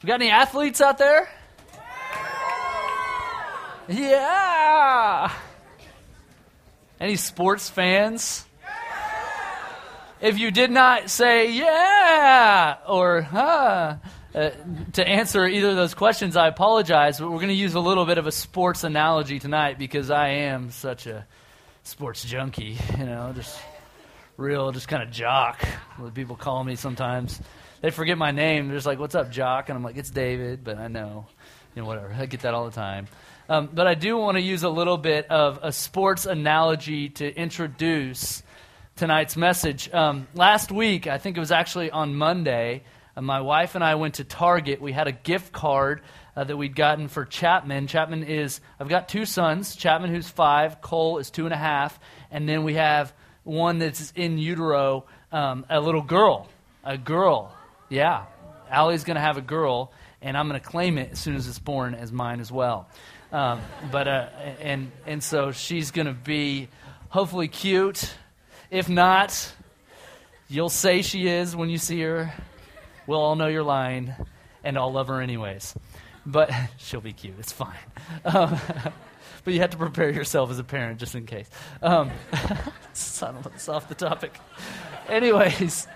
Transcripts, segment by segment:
We got any athletes out there? Yeah! Any sports fans? If you did not say yeah or to answer either of those questions, I apologize, but we're going to use a little bit of a sports analogy tonight because I am such a sports junkie, just kind of jock, what people call me sometimes. They forget my name. They're just like, what's up, jock? And I'm like, it's David, but I know, whatever. I get that all the time. But I do want to use a little bit of a sports analogy to introduce tonight's message. Last week, I think it was actually on Monday, my wife and I went to Target. We had a gift card that we'd gotten for Chapman. I've got two sons, Chapman who's 5, Cole is 2.5, and then we have one that's in utero, a little girl, yeah. Allie's going to have a girl, and I'm going to claim it as soon as it's born as mine as well. And so she's going to be hopefully cute. If not, you'll say she is when you see her. We'll all know you're lying, and I'll love her anyways. But she'll be cute. It's fine. But you have to prepare yourself as a parent just in case. It's off the topic. Anyways,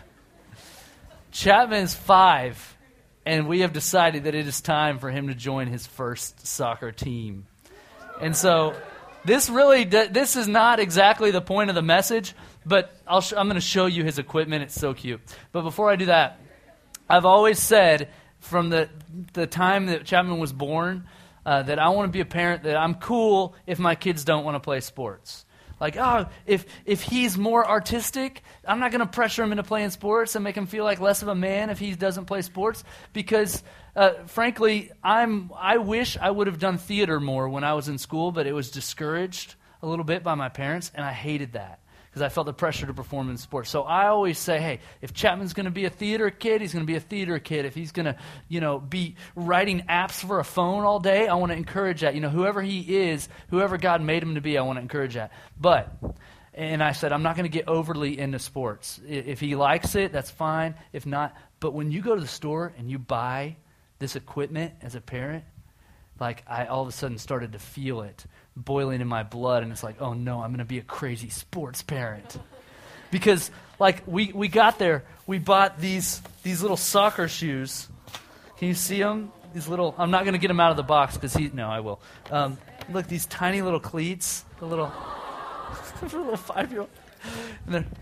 Chapman's 5, and we have decided that it is time for him to join his first soccer team. And so this is not exactly the point of the message, but I'm going to show you his equipment. It's so cute. But before I do that, I've always said from the time that Chapman was born that I want to be a parent that I'm cool if my kids don't want to play sports. Like, if he's more artistic, I'm not going to pressure him into playing sports and make him feel like less of a man if he doesn't play sports because, frankly, I wish I would have done theater more when I was in school, but it was discouraged a little bit by my parents, and I hated that because I felt the pressure to perform in sports. So I always say, hey, if Chapman's going to be a theater kid, he's going to be a theater kid. If he's going to, be writing apps for a phone all day, I want to encourage that. Whoever he is, whoever God made him to be, I want to encourage that. And I said, I'm not going to get overly into sports. If he likes it, that's fine. If not, but when you go to the store and you buy this equipment as a parent, like I all of a sudden started to feel it boiling in my blood, and it's like, oh no, I'm going to be a crazy sports parent. Because like we got there, we bought these little soccer shoes. Can you see them? These little, I'm not going to get them out of the box because no, I will. Look, these tiny little cleats, the little, for a little 5-year-old. And they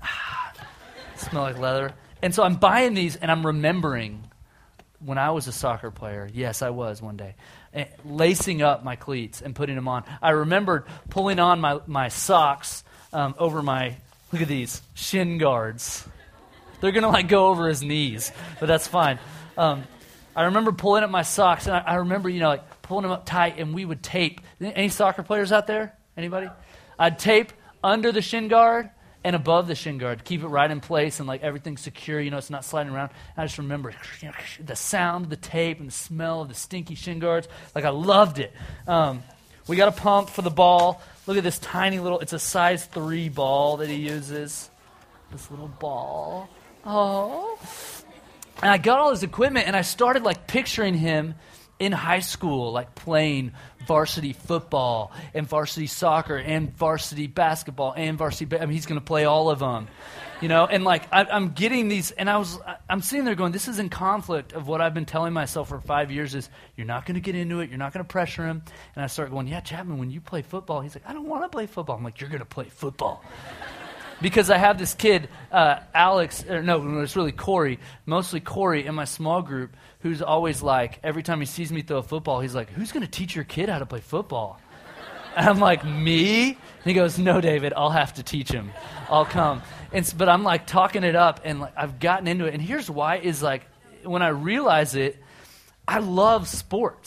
smell like leather. And so I'm buying these, and I'm remembering when I was a soccer player. Yes, I was one day. Lacing up my cleats and putting them on. I remembered pulling on my socks over my, look at these, shin guards. They're going to go over his knees, but that's fine. I remember pulling up my socks, and I remember, pulling them up tight, and we would tape. Any soccer players out there? Anybody? I'd tape under the shin guard and above the shin guard, keep it right in place and everything's secure, it's not sliding around. And I just remember the sound of the tape and the smell of the stinky shin guards. I loved it. We got a pump for the ball. Look at this tiny little, it's a size 3 ball that he uses. This little ball. Oh. And I got all his equipment, and I started picturing him in high school, playing varsity football and varsity soccer and varsity basketball and varsity. He's going to play all of them, And I'm getting these, and I'm sitting there going, this is in conflict of what I've been telling myself for 5 years: is you're not going to get into it, you're not going to pressure him. And I start going, yeah, Chapman, when you play football, he's like, I don't want to play football. I'm like, you're going to play football. Because I have this kid, Alex, it's really Corey, mostly Corey in my small group, who's always every time he sees me throw a football, he's like, who's going to teach your kid how to play football? And I'm like, me? And he goes, no, David, I'll have to teach him. I'll come. But I'm talking it up, and I've gotten into it. And here's why is when I realize it, I love sports.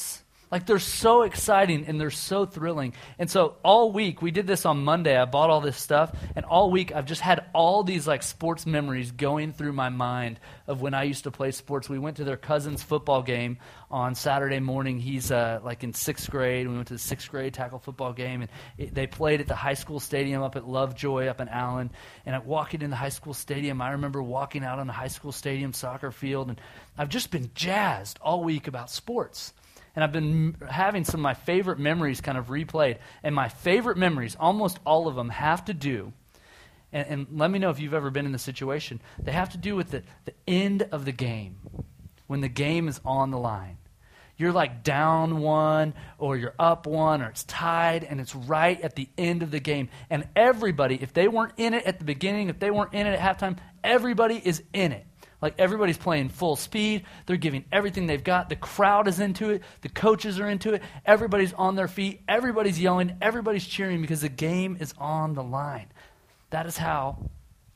Like, they're so exciting and they're so thrilling. And so all week, we did this on Monday. I bought all this stuff. And all week, I've just had all these, like, sports memories going through my mind of when I used to play sports. We went to their cousin's football game on Saturday morning. He's, like, in 6th grade. We went to the 6th grade tackle football game. And they played at the high school stadium up at Lovejoy up in Allen. And walking in the high school stadium, I remember walking out on the high school stadium soccer field. And I've just been jazzed all week about sports. And I've been having some of my favorite memories kind of replayed. And my favorite memories, almost all of them, have to do, and let me know if you've ever been in the situation, they have to do with the end of the game, when the game is on the line. You're like down one, or you're up one, or it's tied, and it's right at the end of the game. And everybody, if they weren't in it at the beginning, if they weren't in it at halftime, everybody is in it. Like, everybody's playing full speed. They're giving everything they've got. The crowd is into it. The coaches are into it. Everybody's on their feet. Everybody's yelling. Everybody's cheering because the game is on the line. That is how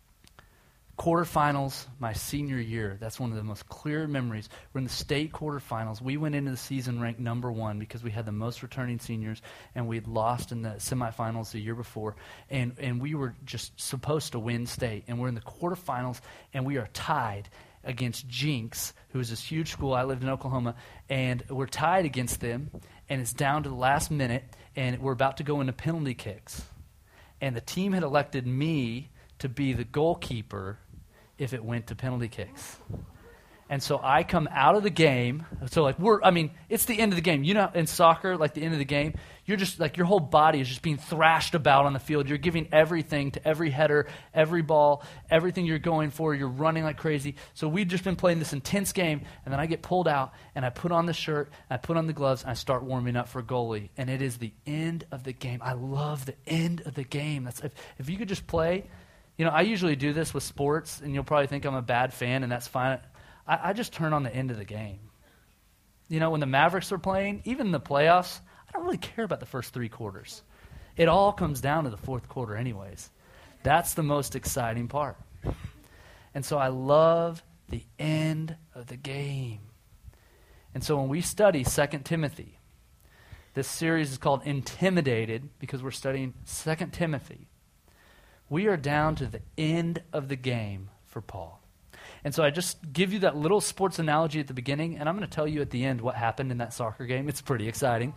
quarterfinals, my senior year, that's one of the most clear memories. We're in the state quarterfinals. We went into the season ranked number 1 because we had the most returning seniors, and we had lost in the semifinals the year before. And we were just supposed to win state. And we're in the quarterfinals, and we are tied against Jinx, who is this huge school. I lived in Oklahoma, and we're tied against them, and it's down to the last minute, and we're about to go into penalty kicks. And the team had elected me to be the goalkeeper if it went to penalty kicks. And so I come out of the game. So, like, it's the end of the game. You know, in soccer, like, the end of the game, you're just, like, your whole body is just being thrashed about on the field. You're giving everything to every header, every ball, everything you're going for. You're running like crazy. So we've just been playing this intense game, and then I get pulled out, and I put on the shirt, I put on the gloves, and I start warming up for goalie. And it is the end of the game. I love the end of the game. If you could just play. You know, I usually do this with sports, and you'll probably think I'm a bad fan, and that's fine. I just turn on the end of the game. You know, when the Mavericks are playing, even in the playoffs, I don't really care about the first 3 quarters. It all comes down to the 4th quarter anyways. That's the most exciting part. And so I love the end of the game. And so when we study 2 Timothy, this series is called Intimidated because we're studying 2 Timothy. We are down to the end of the game for Paul. And so I just give you that little sports analogy at the beginning, and I'm going to tell you at the end what happened in that soccer game. It's pretty exciting.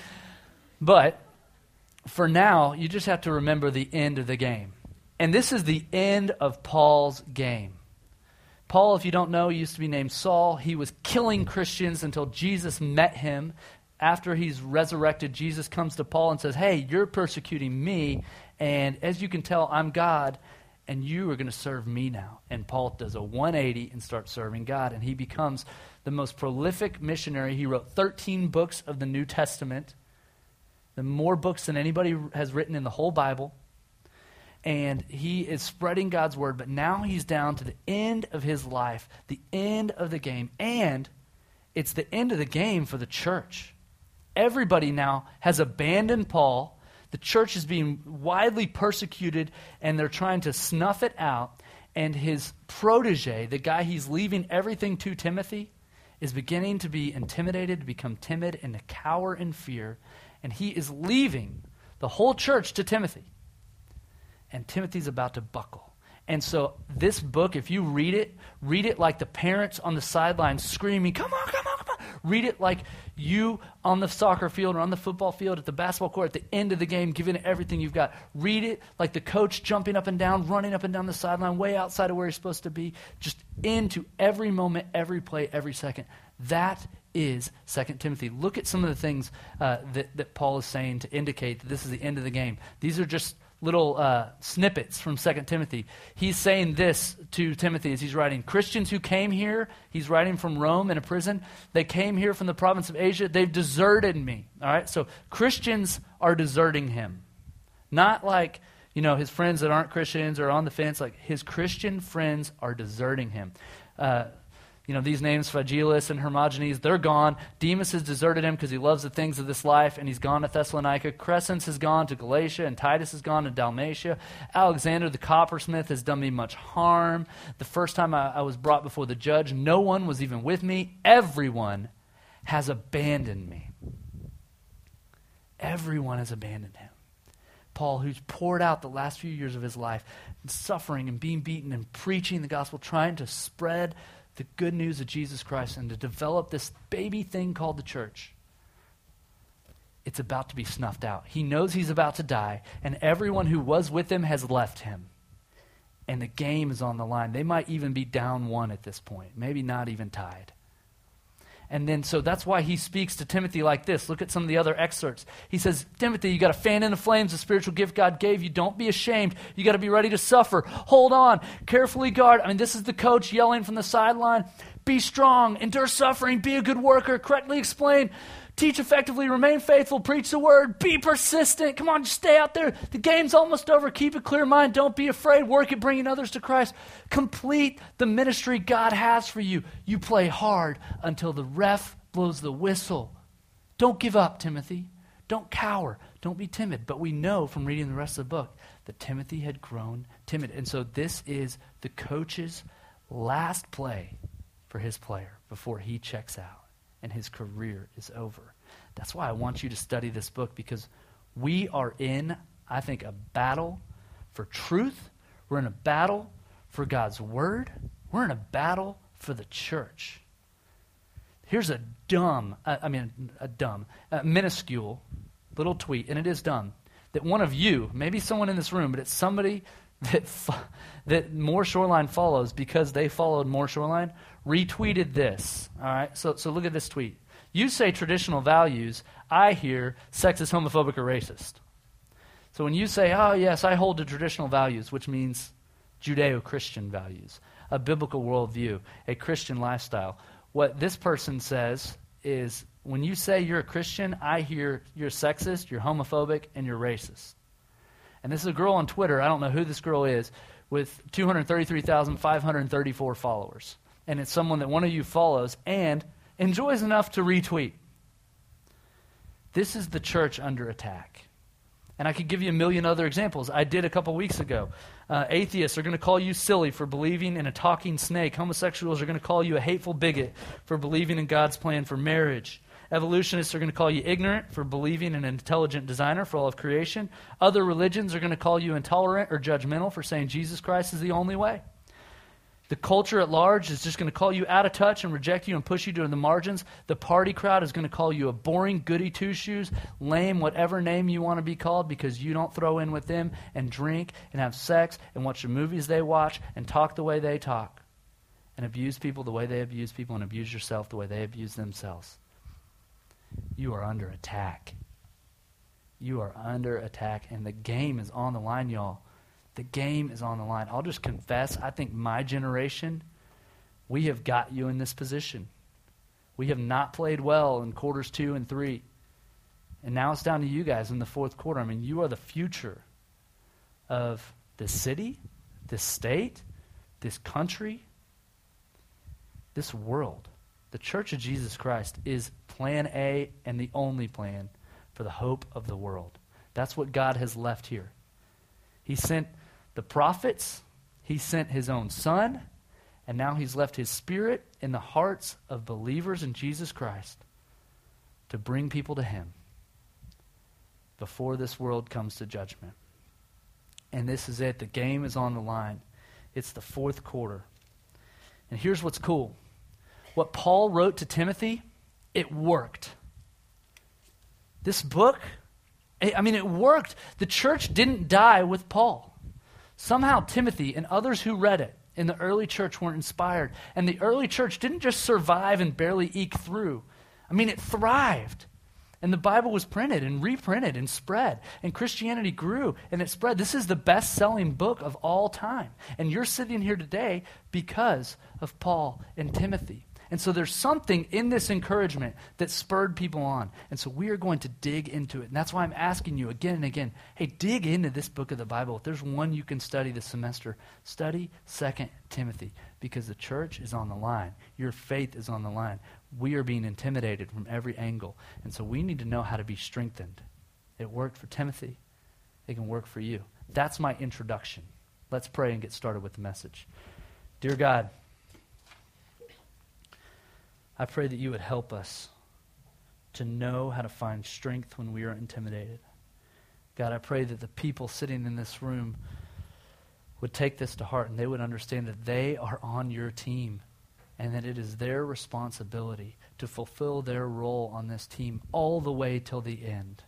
But for now, you just have to remember the end of the game. And this is the end of Paul's game. Paul, if you don't know, used to be named Saul. He was killing Christians until Jesus met him. After he's resurrected, Jesus comes to Paul and says, hey, you're persecuting me, and as you can tell, I'm God, and you are going to serve me now. And Paul does a 180 and starts serving God, and he becomes the most prolific missionary. He wrote 13 books of the New Testament, the more books than anybody has written in the whole Bible, and he is spreading God's word, but now he's down to the end of his life, the end of the game, and it's the end of the game for the church. Everybody now has abandoned Paul. The church is being widely persecuted, and they're trying to snuff it out. And his protege, the guy he's leaving everything to, Timothy, is beginning to be intimidated, to become timid, and to cower in fear. And he is leaving the whole church to Timothy. And Timothy's about to buckle. And so this book, if you read it like the parents on the sidelines screaming, come on, come on, come on. Read it like you on the soccer field or on the football field, at the basketball court, at the end of the game, giving it everything you've got. Read it like the coach jumping up and down, running up and down the sideline, way outside of where he's supposed to be, just into every moment, every play, every second. That is 2 Timothy. Look at some of the things that Paul is saying to indicate that this is the end of the game. These are just little snippets from 2 Timothy. He's saying this to Timothy as he's writing. Christians who came here, he's writing from Rome in a prison, they came here from the province of Asia, they've deserted me. All right, so Christians are deserting him. Not like, his friends that aren't Christians or on the fence, like his Christian friends are deserting him. These names, Phygellus and Hermogenes, they're gone. Demas has deserted him because he loves the things of this life, and he's gone to Thessalonica. Crescens has gone to Galatia, and Titus has gone to Dalmatia. Alexander the coppersmith has done me much harm. The first time I was brought before the judge, no one was even with me. Everyone has abandoned me. Everyone has abandoned him. Paul, who's poured out the last few years of his life, suffering and being beaten and preaching the gospel, trying to spread the good news of Jesus Christ and to develop this baby thing called the church. It's about to be snuffed out. He knows he's about to die, and everyone who was with him has left him. And the game is on the line. They might even be down 1 at this point, maybe not even tied. And then, so that's why he speaks to Timothy like this. Look at some of the other excerpts. He says, Timothy, you got to fan in the flames, the spiritual gift God gave you. Don't be ashamed. You got to be ready to suffer. Hold on. Carefully guard. I mean, this is the coach yelling from the sideline. Be strong. Endure suffering. Be a good worker. Correctly explain. Teach effectively. Remain faithful. Preach the word. Be persistent. Come on, just stay out there. The game's almost over. Keep a clear mind. Don't be afraid. Work at bringing others to Christ. Complete the ministry God has for you. You play hard until the ref blows the whistle. Don't give up, Timothy. Don't cower. Don't be timid. But we know from reading the rest of the book that Timothy had grown timid. And so this is the coach's last play for his player before he checks out and his career is over. That's why I want you to study this book, because we are in, I think, a battle for truth. We're in a battle for God's word. We're in a battle for the church. Here's a minuscule little tweet, and it is dumb, that one of you, maybe someone in this room, but it's somebody that More Shoreline follows because they followed More Shoreline, retweeted this. All right, so look at this tweet. You say traditional values, I hear sexist, homophobic, or racist. So when you say, oh yes, I hold to traditional values, which means Judeo-Christian values, a biblical worldview, a Christian lifestyle, what this person says is, when you say you're a Christian, I hear you're sexist, you're homophobic, and you're racist. And this is a girl on Twitter, I don't know who this girl is, with 233,534 followers. And it's someone that one of you follows and enjoys enough to retweet. This is the church under attack. And I could give you a million other examples. I did a couple weeks ago. Atheists are going to call you silly for believing in a talking snake. Homosexuals are going to call you a hateful bigot for believing in God's plan for marriage. Evolutionists are going to call you ignorant for believing in an intelligent designer for all of creation. Other religions are going to call you intolerant or judgmental for saying Jesus Christ is the only way. The culture at large is just going to call you out of touch and reject you and push you to the margins. The party crowd is going to call you a boring goody two-shoes, lame, whatever name you want to be called, because you don't throw in with them and drink and have sex and watch the movies they watch and talk the way they talk and abuse people the way they abuse people and abuse yourself the way they abuse themselves. You are under attack. You are under attack, and the game is on the line, y'all. The game is on the line. I'll just confess, I think my generation, we have got you in this position. We have not played well in quarters 2 and 3. And now it's down to you guys in the fourth quarter. I mean, you are the future of this city, this state, this country, this world. The Church of Jesus Christ is plan A and the only plan for the hope of the world. That's what God has left here. He sent the prophets, he sent his own son, and now he's left his Spirit in the hearts of believers in Jesus Christ to bring people to him before this world comes to judgment. And this is it. The game is on the line. It's the fourth quarter. And here's what's cool. What Paul wrote to Timothy, it worked. This book, it worked. The church didn't die with Paul. Somehow Timothy and others who read it in the early church were inspired. And the early church didn't just survive and barely eke through. It thrived. And the Bible was printed and reprinted and spread. And Christianity grew and it spread. This is the best-selling book of all time. And you're sitting here today because of Paul and Timothy. And so there's something in this encouragement that spurred people on. And so we are going to dig into it. And that's why I'm asking you again and again, hey, dig into this book of the Bible. If there's one you can study this semester, study 2 Timothy, because the church is on the line. Your faith is on the line. We are being intimidated from every angle. And so we need to know how to be strengthened. It worked for Timothy. It can work for you. That's my introduction. Let's pray and get started with the message. Dear God, I pray that you would help us to know how to find strength when we are intimidated. God, I pray that the people sitting in this room would take this to heart and they would understand that they are on your team and that it is their responsibility to fulfill their role on this team all the way till the end.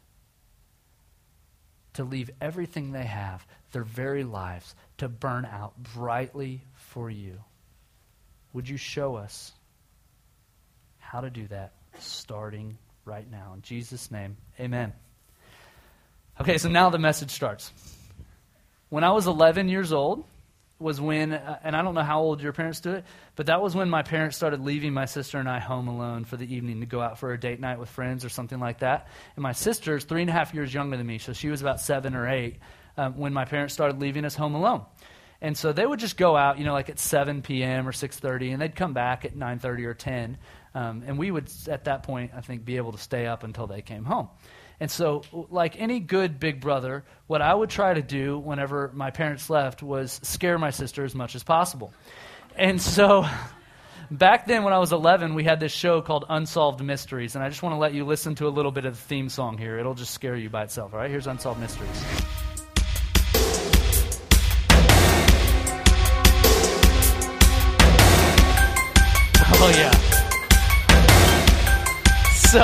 To leave everything they have, their very lives, to burn out brightly for you. Would you show us how to do that starting right now? In Jesus' name, amen. Okay, so now the message starts. When I was 11 years old was when, and I don't know how old your parents do it, but that was when my parents started leaving my sister and I home alone for the evening to go out for a date night with friends or something like that. And my sister's 3.5 years younger than me, so she was about 7 or 8 when my parents started leaving us home alone. And so they would just go out, like at 7 p.m. or 6:30, and they'd come back at 9:30 or 10. And we would, at that point, I think, be able to stay up until they came home. And so, like any good big brother, what I would try to do whenever my parents left was scare my sister as much as possible. And so, back then when I was 11, we had this show called Unsolved Mysteries, and I just want to let you listen to a little bit of the theme song here. It'll just scare you by itself, all right? Here's Unsolved Mysteries. Oh, yeah. So,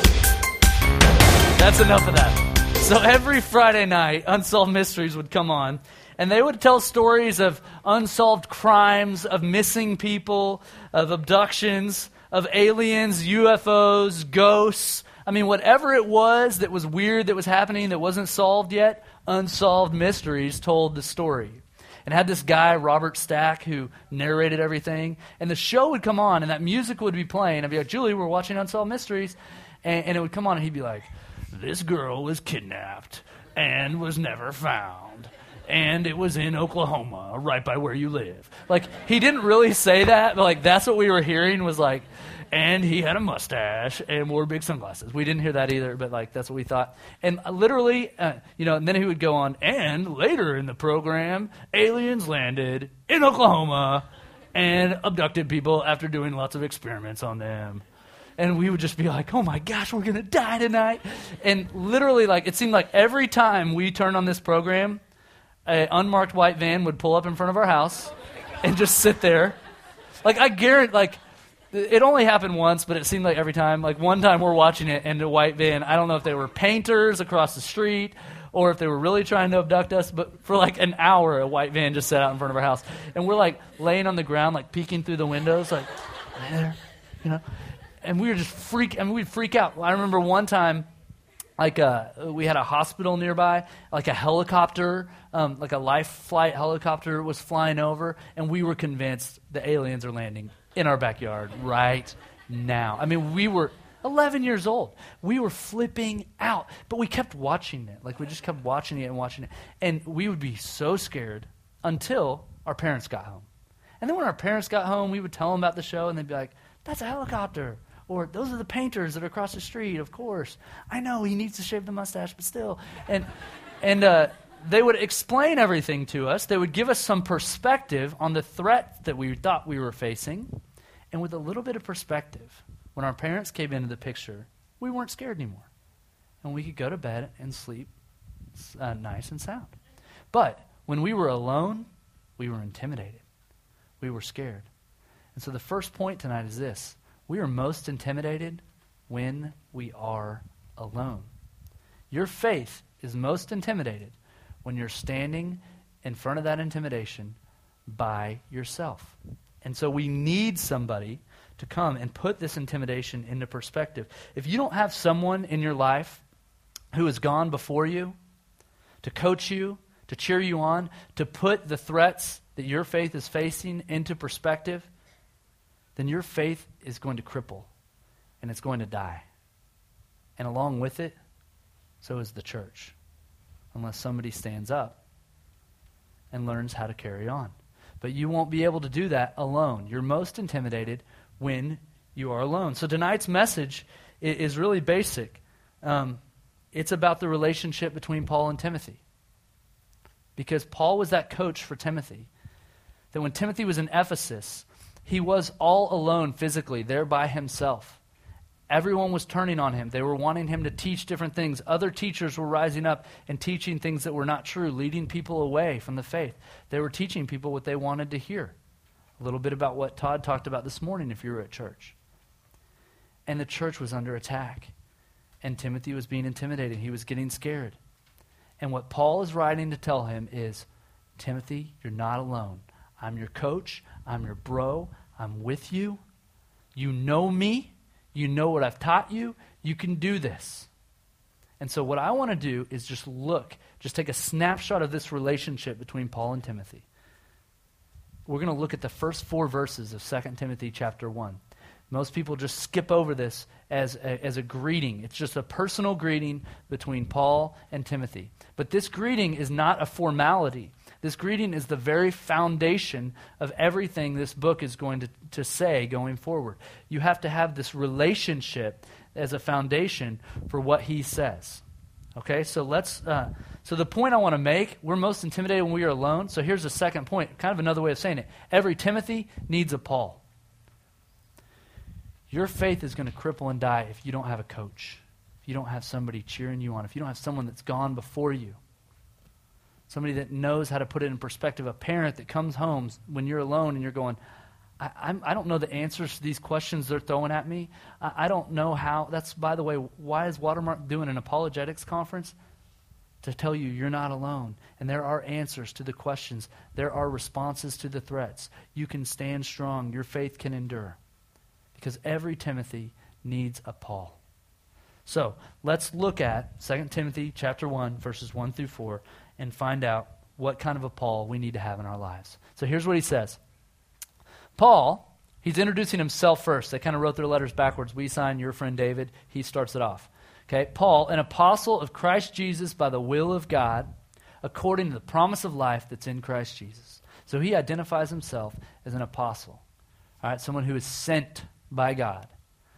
that's enough of that. So every Friday night, Unsolved Mysteries would come on, and they would tell stories of unsolved crimes, of missing people, of abductions, of aliens, UFOs, ghosts. I mean, whatever it was that was weird that was happening that wasn't solved yet, Unsolved Mysteries told the story. And had this guy, Robert Stack, who narrated everything. And the show would come on, and that music would be playing. I'd be like, Julie, we're watching Unsolved Mysteries. And it would come on, and he'd be like, this girl was kidnapped and was never found. And it was in Oklahoma, right by where you live. Like, he didn't really say that, but, like, that's what we were hearing was, like, and he had a mustache and wore big sunglasses. We didn't hear that either, but, like, that's what we thought. And literally, and then he would go on, and later in the program, aliens landed in Oklahoma and abducted people after doing lots of experiments on them. And we would just be like, oh my gosh, we're going to die tonight. And literally, like, it seemed like every time we turned on this program, an unmarked white van would pull up in front of our house and just sit there. Like, I guarantee, like, it only happened once, but it seemed like every time. Like, one time we're watching it, and the white van, I don't know if they were painters across the street or if they were really trying to abduct us, but for like an hour, a white van just sat out in front of our house. And we're, like, laying on the ground, like, peeking through the windows, like, there, And we were just we'd freak out. I remember one time, like, we had a hospital nearby, like a helicopter, like a life flight helicopter was flying over, and we were convinced the aliens are landing in our backyard right now. I mean, we were 11 years old. We were flipping out, but we kept watching it. Like, we just kept watching it and watching it, and we would be so scared until our parents got home. And then when our parents got home, we would tell them about the show, and they'd be like, that's a helicopter. Or those are the painters that are across the street, of course. I know he needs to shave the mustache, but still. And they would explain everything to us. They would give us some perspective on the threat that we thought we were facing. And with a little bit of perspective, when our parents came into the picture, we weren't scared anymore. And we could go to bed and sleep nice and sound. But when we were alone, we were intimidated. We were scared. And so the first point tonight is this. We are most intimidated when we are alone. Your faith is most intimidated when you're standing in front of that intimidation by yourself. And so we need somebody to come and put this intimidation into perspective. If you don't have someone in your life who has gone before you to coach you, to cheer you on, to put the threats that your faith is facing into perspective, then your faith is going to cripple and it's going to die. And along with it, so is the church, unless somebody stands up and learns how to carry on. But you won't be able to do that alone. You're most intimidated when you are alone. So tonight's message is really basic. It's about the relationship between Paul and Timothy. Because Paul was that coach for Timothy. That when Timothy was in Ephesus, he was all alone physically, there by himself. Everyone was turning on him. They were wanting him to teach different things. Other teachers were rising up and teaching things that were not true, leading people away from the faith. They were teaching people what they wanted to hear. A little bit about what Todd talked about this morning if you were at church. And the church was under attack. And Timothy was being intimidated. He was getting scared. And what Paul is writing to tell him is, Timothy, you're not alone. I'm your coach. I'm your bro. I'm with you. You know me. You know what I've taught you. You can do this. And so what I want to do is just take a snapshot of this relationship between Paul and Timothy. We're going to look at the first 4 verses of 2 Timothy chapter 1. Most people just skip over this as a greeting. It's just a personal greeting between Paul and Timothy. But this greeting is not a formality. This greeting is the very foundation of everything this book is going to say going forward. You have to have this relationship as a foundation for what he says. Okay, so so the point I want to make, we're most intimidated when we are alone. So here's the second point, kind of another way of saying it. Every Timothy needs a Paul. Your faith is going to cripple and die if you don't have a coach, if you don't have somebody cheering you on, if you don't have someone that's gone before you. Somebody that knows how to put it in perspective. A parent that comes home when you're alone and you're going, I don't know the answers to these questions they're throwing at me. I don't know how. That's, by the way, why is Watermark doing an apologetics conference? To tell you you're not alone. And there are answers to the questions. There are responses to the threats. You can stand strong. Your faith can endure. Because every Timothy needs a Paul. So let's look at 2 Timothy chapter 1, verses 1 through 4, and find out what kind of a Paul we need to have in our lives. So here's what he says. Paul, he's introducing himself first. They kind of wrote their letters backwards. We sign your friend David. He starts it off. Okay, Paul, an apostle of Christ Jesus by the will of God, according to the promise of life that's in Christ Jesus. So he identifies himself as an apostle. All right, someone who is sent by God,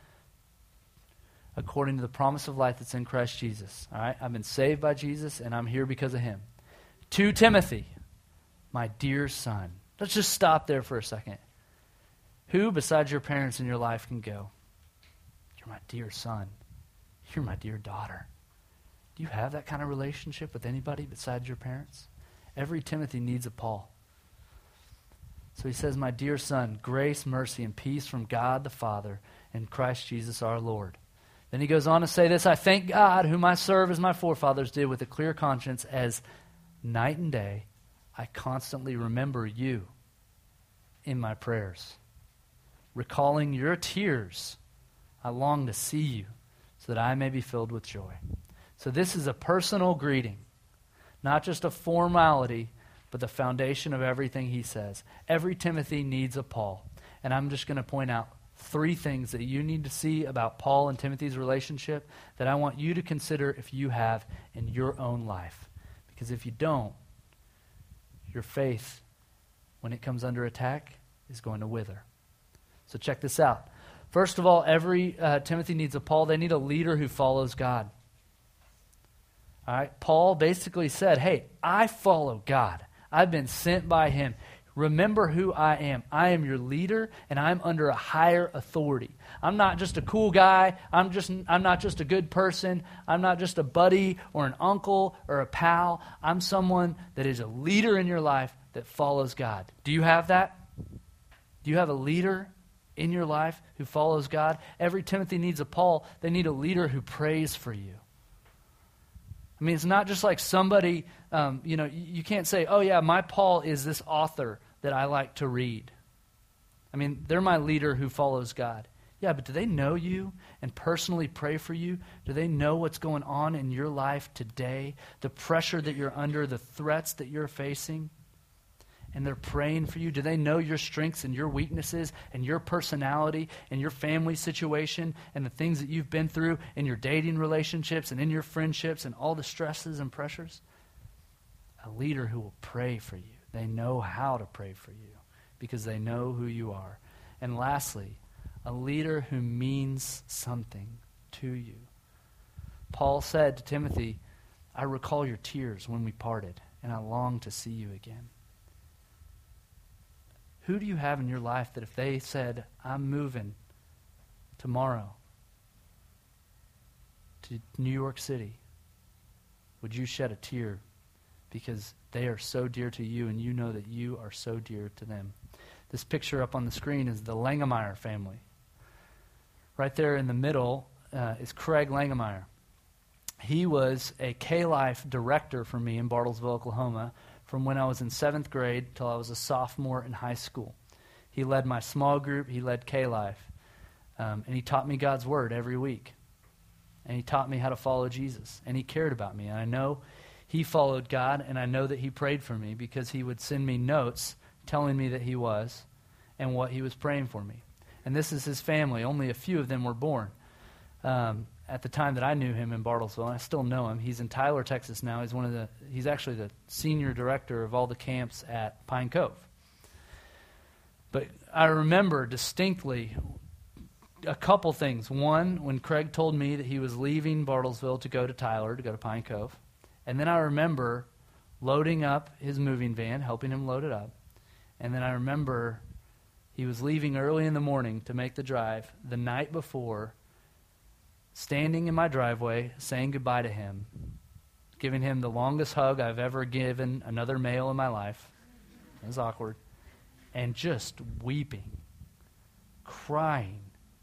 according to the promise of life that's in Christ Jesus. All right, I've been saved by Jesus, and I'm here because of him. To Timothy, my dear son. Let's just stop there for a second. Who besides your parents in your life can go, you're my dear son, you're my dear daughter? Do you have that kind of relationship with anybody besides your parents? Every Timothy needs a Paul. So he says, my dear son, grace, mercy, and peace from God the Father and Christ Jesus our Lord. Then he goes on to say this, I thank God whom I serve as my forefathers did with a clear conscience, as night and day I constantly remember you in my prayers. Recalling your tears, I long to see you so that I may be filled with joy. So this is a personal greeting, not just a formality, but the foundation of everything he says. Every Timothy needs a Paul. And I'm just going to point out 3 things that you need to see about Paul and Timothy's relationship that I want you to consider if you have in your own life. Because if you don't, your faith, when it comes under attack, is going to wither. So check this out. First of all, every Timothy needs a Paul. They need a leader who follows God. All right? Paul basically said, hey, I follow God. I've been sent by him. Remember who I am. I am your leader, and I'm under a higher authority. I'm not just a cool guy. I'm not just a good person. I'm not just a buddy or an uncle or a pal. I'm someone that is a leader in your life that follows God. Do you have that? Do you have a leader in your life who follows God? Every Timothy needs a Paul. They need a leader who prays for you. I mean, it's not just like somebody, you can't say, oh yeah, my Paul is this author that I like to read. I mean, they're my leader who follows God. Yeah, but do they know you and personally pray for you? Do they know what's going on in your life today? The pressure that you're under, the threats that you're facing? And they're praying for you? Do they know your strengths and your weaknesses and your personality and your family situation and the things that you've been through in your dating relationships and in your friendships and all the stresses and pressures? A leader who will pray for you. They know how to pray for you because they know who you are. And lastly, a leader who means something to you. Paul said to Timothy, I recall your tears when we parted, and I long to see you again. Who do you have in your life that if they said, I'm moving tomorrow, to New York City, would you shed a tear because they are so dear to you and you know that you are so dear to them? This picture up on the screen is the Langemeyer family. Right there in the middle is Craig Langemeyer. He was a K-Life director for me in Bartlesville, Oklahoma, from when I was in 7th grade till I was a sophomore in high school. He led my small group. He led K-Life. And he taught me God's Word every week. And he taught me how to follow Jesus. And he cared about me. And I know he followed God, and I know that he prayed for me because he would send me notes telling me that he was and what he was praying for me. And this is his family. Only a few of them were born at the time that I knew him in Bartlesville. And I still know him. He's in Tyler, Texas now. He's actually the senior director of all the camps at Pine Cove. But I remember distinctly a couple things. One, when Craig told me that he was leaving Bartlesville to go to Tyler, to go to Pine Cove. And then I remember loading up his moving van, helping him load it up. And then I remember he was leaving early in the morning to make the drive the night before, standing in my driveway, saying goodbye to him, giving him the longest hug I've ever given another male in my life. It was awkward. And just weeping, crying,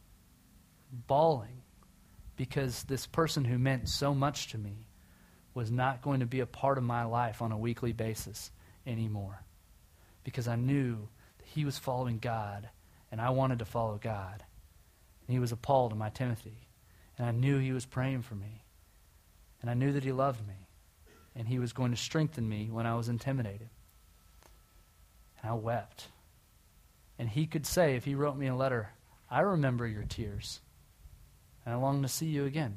bawling, because this person who meant so much to me was not going to be a part of my life on a weekly basis anymore. Because I knew that he was following God, and I wanted to follow God. And he was a Paul to my Timothy. And I knew he was praying for me. And I knew that he loved me. And he was going to strengthen me when I was intimidated. And I wept. And he could say, if he wrote me a letter, I remember your tears. And I long to see you again.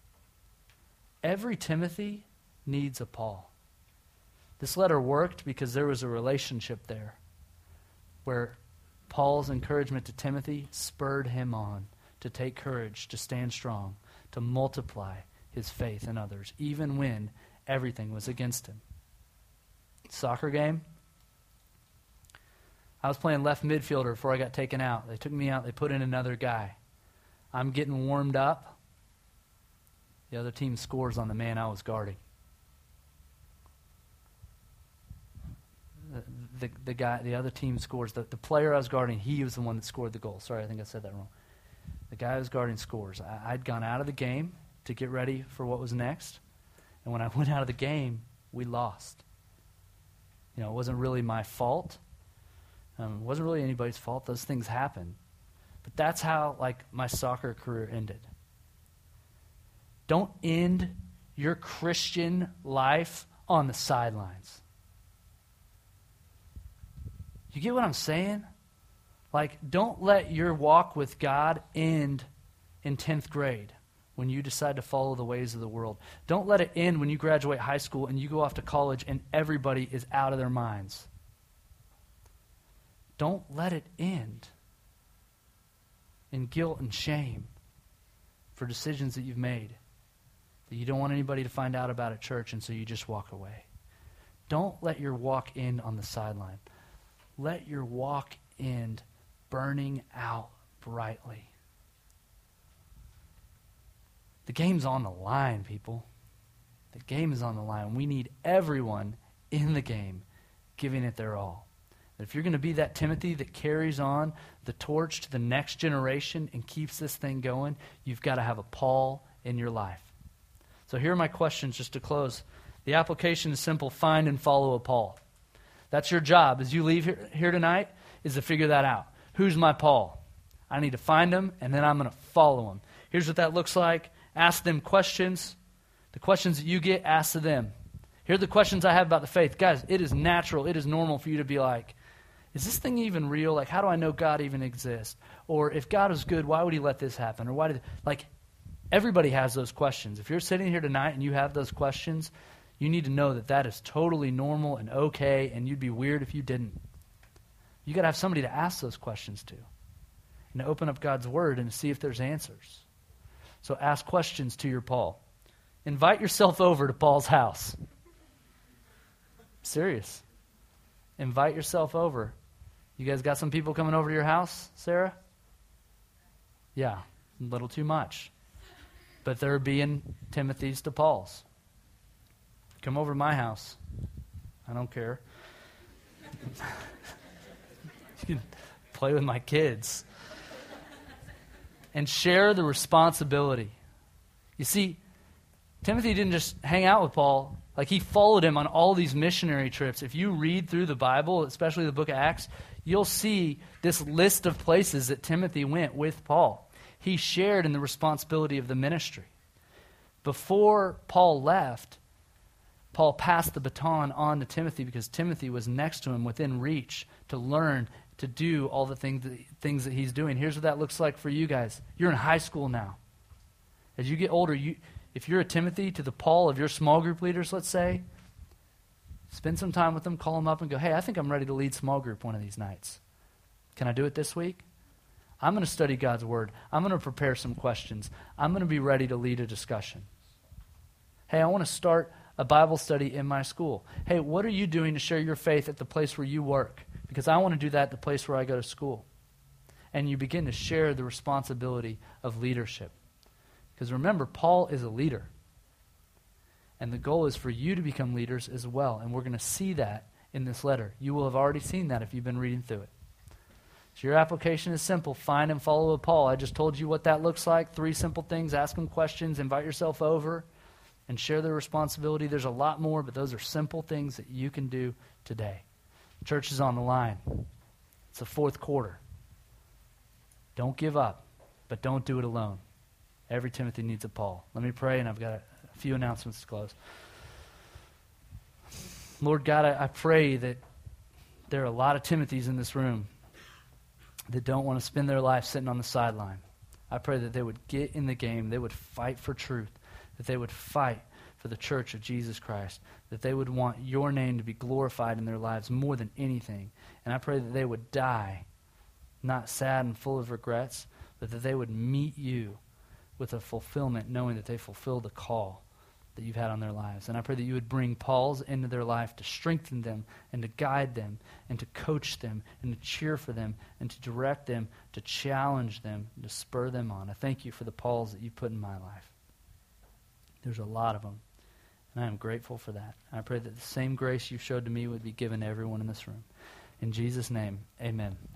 Every Timothy needs a Paul. This letter worked because there was a relationship there where Paul's encouragement to Timothy spurred him on to take courage, to stand strong, to multiply his faith in others, even when everything was against him. Soccer game. I was playing left midfielder before I got taken out. They took me out. They put in another guy. I'm getting warmed up. The other team scores on the man I was guarding. The other team scores. The player I was guarding, he was the one that scored the goal. Sorry, I think I said that wrong. The guy I was guarding scores. I'd gone out of the game to get ready for what was next. And when I went out of the game, we lost. It wasn't really my fault. It wasn't really anybody's fault. Those things happen. But that's how, my soccer career ended. Don't end your Christian life on the sidelines. You get what I'm saying? Don't let your walk with God end in 10th grade when you decide to follow the ways of the world. Don't let it end when you graduate high school and you go off to college and everybody is out of their minds. Don't let it end in guilt and shame for decisions that you've made that you don't want anybody to find out about at church, and so you just walk away. Don't let your walk end on the sideline. Let your walk end burning out brightly. The game's on the line, people. The game is on the line. We need everyone in the game giving it their all. If you're going to be that Timothy that carries on the torch to the next generation and keeps this thing going, you've got to have a Paul in your life. So here are my questions just to close. The application is simple. Find and follow a Paul. That's your job as you leave here tonight, is to figure that out. Who's my Paul? I need to find him, and then I'm going to follow him. Here's what that looks like. Ask them questions. The questions that you get, ask to them. Here are the questions I have about the faith. Guys, it is natural, it is normal for you to be like, is this thing even real? How do I know God even exists? Or if God is good, why would he let this happen? Or why did, everybody has those questions. If you're sitting here tonight and you have those questions, you need to know that that is totally normal and okay, and you'd be weird if you didn't. You got to have somebody to ask those questions to, and to open up God's Word and to see if there's answers. So ask questions to your Paul. Invite yourself over to Paul's house. Serious. Invite yourself over. You guys got some people coming over to your house, Sarah? Yeah, a little too much. But they're being Timothy's to Paul's. Come over to my house. I don't care. You can play with my kids. And share the responsibility. You see, Timothy didn't just hang out with Paul. Like, he followed him on all these missionary trips. If you read through the Bible, especially the book of Acts, you'll see this list of places that Timothy went with Paul. He shared in the responsibility of the ministry. Before Paul left, Paul passed the baton on to Timothy because Timothy was next to him within reach to learn to do all the things that he's doing. Here's what that looks like for you guys. You're in high school now. As you get older, if you're a Timothy to the Paul of your small group leaders, let's say, spend some time with them, call them up and go, hey, I think I'm ready to lead small group one of these nights. Can I do it this week? I'm going to study God's word. I'm going to prepare some questions. I'm going to be ready to lead a discussion. Hey, I want to start a Bible study in my school. Hey, what are you doing to share your faith at the place where you work? Because I want to do that at the place where I go to school. And you begin to share the responsibility of leadership. Because remember, Paul is a leader. And the goal is for you to become leaders as well. And we're going to see that in this letter. You will have already seen that if you've been reading through it. So your application is simple. Find and follow Paul. I just told you what that looks like. 3 simple things. Ask him questions. Invite yourself over. And share the responsibility. There's a lot more, but those are simple things that you can do today. Church is on the line. It's the 4th quarter. Don't give up, but don't do it alone. Every Timothy needs a Paul. Let me pray, and I've got a few announcements to close. Lord God, I pray that there are a lot of Timothys in this room that don't want to spend their life sitting on the sideline. I pray that they would get in the game, they would fight for truth, that they would fight for the church of Jesus Christ, that they would want your name to be glorified in their lives more than anything. And I pray that they would die, not sad and full of regrets, but that they would meet you with a fulfillment, knowing that they fulfilled the call that you've had on their lives. And I pray that you would bring Pauls into their life to strengthen them and to guide them and to coach them and to cheer for them and to direct them, to challenge them, to spur them on. I thank you for the Pauls that you put in my life. There's a lot of them, and I am grateful for that. I pray that the same grace you showed to me would be given to everyone in this room. In Jesus' name, amen.